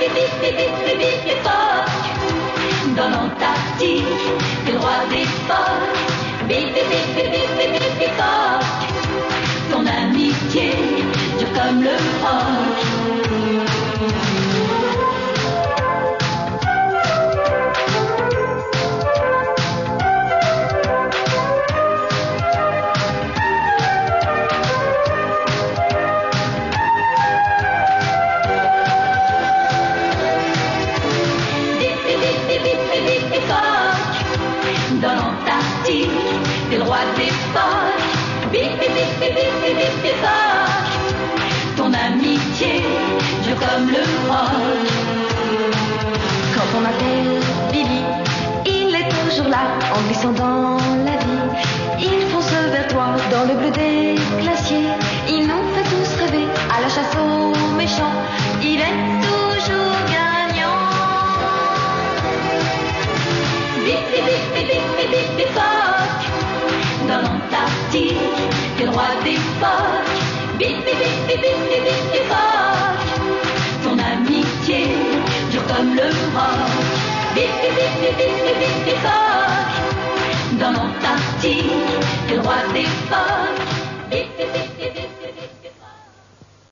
bip, bip, phoque. Dans l'Antarctique, t'es le roi des phoques. Bip, bip, bip, bip, bip, bip, bip, phoque. Ton amitié dure comme le roc. Dans l'Antarctique, t'es le roi des phoques. Bip, bip, bip, bip, bip, bip, bip, phoque. Ton amitié dure comme le roc. Quand on appelle Billy, il est toujours là, en glissant dans la vie. Il fonce vers toi dans le bleu des glaciers. Il nous fait tous rêver à la chasse aux méchants. Il est toujours gagnant. Bip, bip, bip, bip, bip, bip, bip, phoque. Dans l'Antarctique, t'es le roi des phoques. Bip, bip, bip, bip, bip, bip, bip, bip, phoque. Ton amitié dure comme le roc. Bip, bip, bip, bip, bip, bip, bip, bip, phoque. Dans l'Antarctique, t'es le roi des phoques.